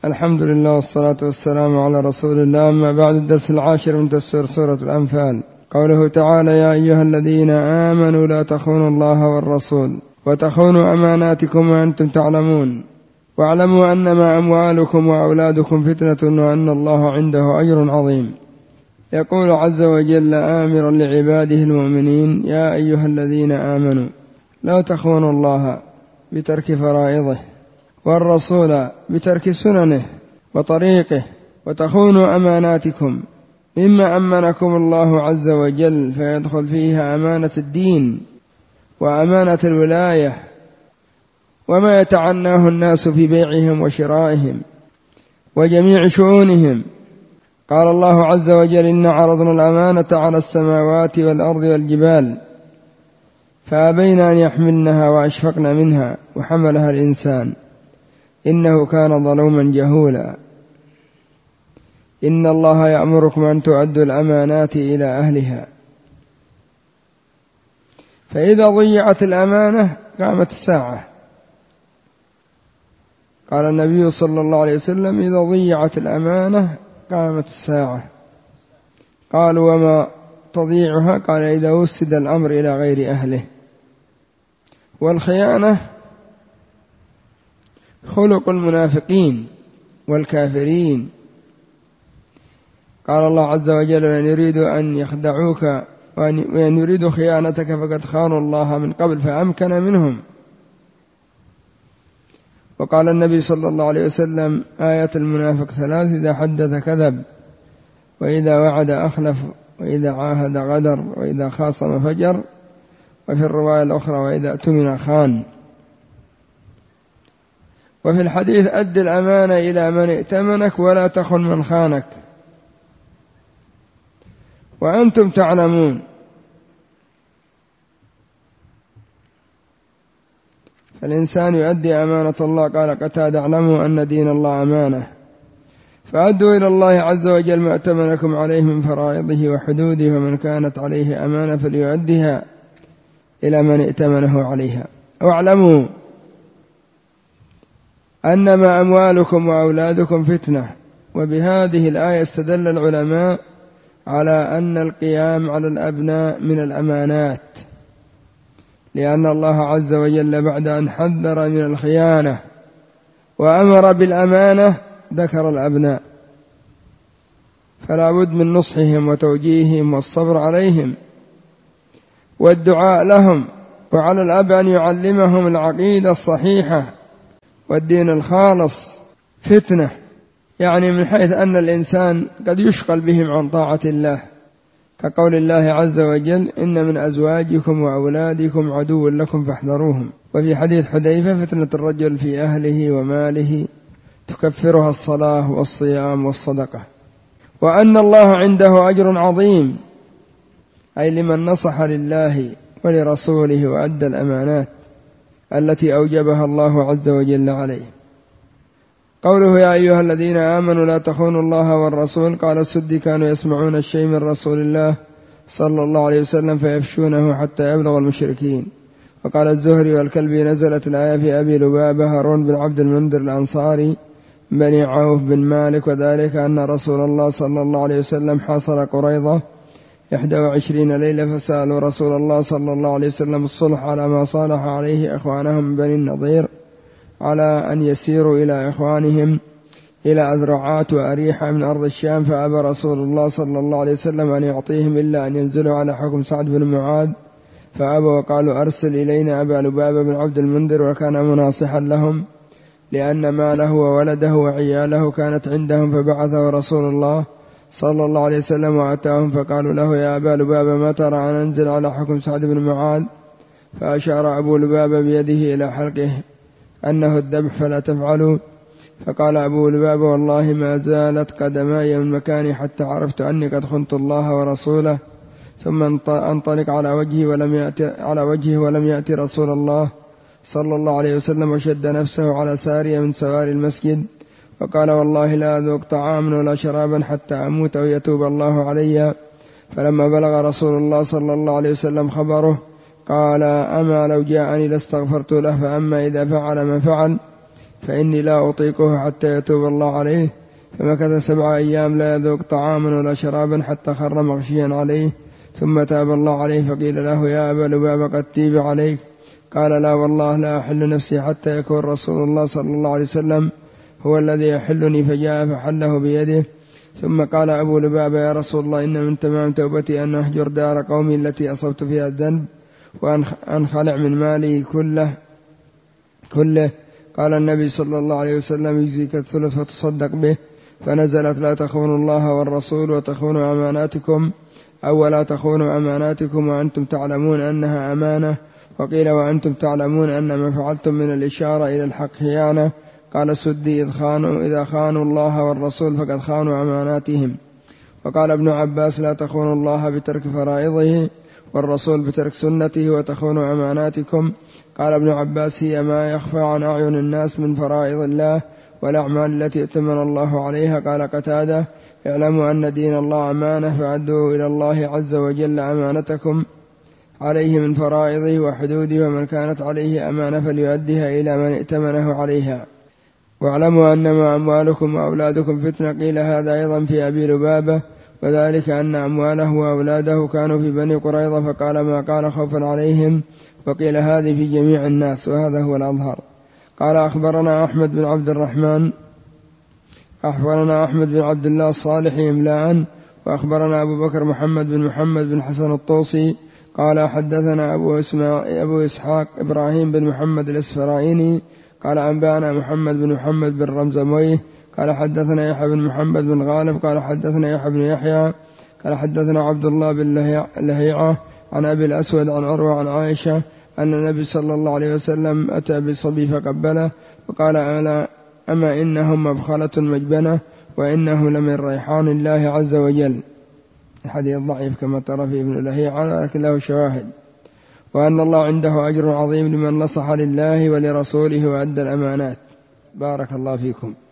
الحمد لله والصلاة والسلام على رسول الله. أما بعد، الدرس 10 من تفسير سورة الأنفال. قوله تعالى: يا أيها الذين آمنوا لا تخونوا الله والرسول وتخونوا أماناتكم وأنتم تعلمون واعلموا أنما أموالكم وأولادكم فتنة وأن الله عنده أجر عظيم. يقول عز وجل آمرا لعباده المؤمنين: يا أيها الذين آمنوا لا تخونوا الله بترك فرائضه والرسول بترك سننه وطريقه وتخونوا أماناتكم، مما أمنكم الله عز وجل، فيدخل فيها أمانة الدين وأمانة الولاية وما يتعناه الناس في بيعهم وشرائهم وجميع شؤونهم. قال الله عز وجل: إن عرضنا الأمانة على السماوات والأرض والجبال فأبين أن يحملنها وأشفقن منها وحملها الإنسان إنه كان ظلوما جهولا. إن الله يأمركم أن تؤدوا الأمانات إلى أهلها. فإذا ضيعت الأمانة قامت الساعة. قال النبي صلى الله عليه وسلم: إذا ضيعت الأمانة قامت الساعة. قالوا: وما تضيعها؟ قال: إذا وسد الأمر إلى غير أهله. والخيانة خلق المنافقين والكافرين. قال الله عز وجل: وإن يريدوا أن يخدعوك وإن يريدوا خيانتك فقد خانوا الله من قبل فأمكن منهم. وقال النبي صلى الله عليه وسلم: آية المنافق 3: إذا حدث كذب، وإذا وعد أخلف، وإذا عاهد غدر، وإذا خاصم فجر، وفي الرواية الأخرى: وإذا اؤتمن خان. وفي الحديث: أد الأمانة إلى من ائتمنك ولا تخن من خانك وأنتم تعلمون. فالإنسان يؤدي أمانة الله. قال قتادة: اعلموا أن دين الله أمانة، فأدوا إلى الله عز وجل ما ائتمنكم عليه من فرائضه وحدوده، ومن كانت عليه أمانة فليؤدها إلى من ائتمنه عليها. واعلموا أنما أموالكم وأولادكم فتنة. وبهذه الآية استدل العلماء على أن القيام على الأبناء من الأمانات، لأن الله عز وجل بعد أن حذر من الخيانة وأمر بالأمانة ذكر الأبناء، فلا بد من نصحهم وتوجيههم والصبر عليهم والدعاء لهم. وعلى الأب أن يعلمهم العقيدة الصحيحة والدين الخالص. فتنة يعني من حيث أن الإنسان قد يشغل بهم عن طاعة الله، كقول الله عز وجل: إن من أزواجكم وأولادكم عدو لكم فاحذروهم. وفي حديث حذيفة: فتنة الرجل في أهله وماله تكفرها الصلاة والصيام والصدقة. وأن الله عنده أجر عظيم، أي لمن نصح لله ولرسوله وأدى الأمانات التي أوجبها الله عز وجل عليه. قوله: يا أيها الذين آمنوا لا تخونوا الله والرسول. قال السدي: كانوا يسمعون الشيء من رسول الله صلى الله عليه وسلم فيفشونه حتى يبلغ المشركين. وقال الزهري والكلبي: نزلت الآية في أبي لبابة هارون بن عبد المنذر الأنصاري بني عوف بن مالك، وذلك أن رسول الله صلى الله عليه وسلم حاصر قريظة 21 ليلة، فسألوا رسول الله صلى الله عليه وسلم الصلح على ما صالح عليه إخوانهم من بني النضير، على أن يسيروا إلى إخوانهم إلى أذرعات وأريحة من أرض الشام، فأبى رسول الله صلى الله عليه وسلم أن يعطيهم إلا أن ينزلوا على حكم سعد بن معاذ، فأبى وقالوا: أرسل إلينا أبا لبابة بن عبد المنذر. وكان مناصحا لهم لأن ماله وولده وعياله كانت عندهم، فبعثه رسول الله صلى الله عليه وسلم وأتاهم، فقالوا له: يا أبا لبابة، ما ترى أن ننزل على حكم سعد بن معاذ؟ فأشار أبو لبابة بيده إلى حلقه أنه الذبح فلا تفعلوا. فقال أبو لبابة: والله ما زالت قدماي من مكاني حتى عرفت أني قد خنت الله ورسوله. ثم انطلق على وجهه ولم يأتي رسول الله صلى الله عليه وسلم، وشد نفسه على سارية من سواري المسجد، وقال: والله لا أذوق طعاما ولا شرابا حتى أموت أو يتوب الله علي. فلما بلغ رسول الله صلى الله عليه وسلم خبره قال: أما لو جاءني لاستغفرت له، فأما إذا فعل ما فعل فإني لا أطيقه حتى يتوب الله عليه. فمكث 7 أيام لا يذوق طعاما ولا شرابا حتى خر مغشيا عليه، ثم تاب الله عليه فقيل له يا أبا لبابة قد تيب عليك؟ قال لا والله لا أحل نفسي حتى يكون رسول الله صلى الله عليه وسلم هو الذي يحلني، فجاء فحله بيده. ثم قال أبو لبابة يا رسول الله إن من تمام توبتي أن أهجر دار قومي التي أصبت فيها الذنب وأنخلع من مالي كله. قال النبي صلى الله عليه وسلم يجزيك الثلث وتصدق به. فنزلت لا تخونوا الله والرسول وتخونوا أماناتكم، أو لا تخونوا أماناتكم وأنتم تعلمون أنها أمانة. وقيل وأنتم تعلمون أن ما فعلتم من الإشارة إلى الحق خيانة. قال السدي إذا خانوا الله والرسول فقد خانوا أماناتهم. وقال ابن عباس لا تخونوا الله بترك فرائضه والرسول بترك سنته وتخونوا أماناتكم. قال ابن عباس هي ما يخفى عن أعين الناس من فرائض الله والأعمال التي ائتمن الله عليها. قال قتادة اعلموا أن دين الله أمانة فأدوا إلى الله عز وجل أمانتكم عليه من فرائضه وحدوده، ومن كانت عليه أمانة فليؤدها إلى من ائتمنه عليها. واعلموا أنما أموالكم وأولادكم فتنة. قيل هذا أيضا في أبي لبابة، وذلك أن أمواله وأولاده كانوا في بني قريظة فقال ما قال خوفا عليهم، وقيل هذه في جميع الناس، وهذا هو الأظهر. قال أخبرنا أحمد بن عبد الله الصالحي إملاء، وأخبرنا أبو بكر محمد بن حسن الطوسي قال حدثنا أبو إسحاق إبراهيم بن محمد الإسفرايني قال أنبانا محمد بن رمزمويه قال حدثنا يحيى بن محمد بن غالب قال حدثنا يحيى بن يحيى قال حدثنا عبد الله بن لهيعة عن أبي الأسود عن عروة عن عائشة أن النبي صلى الله عليه وسلم أتى بصبي فقبله وقال أما إنهم مبخلة مجبنة وإنهم لمن ريحان الله عز وجل. الحديث ضعيف كما ترى في ابن لهيعة لكن له شواهد. وأن الله عنده أجر عظيم لمن نصح لله ولرسوله وأدى الأمانات. بارك الله فيكم.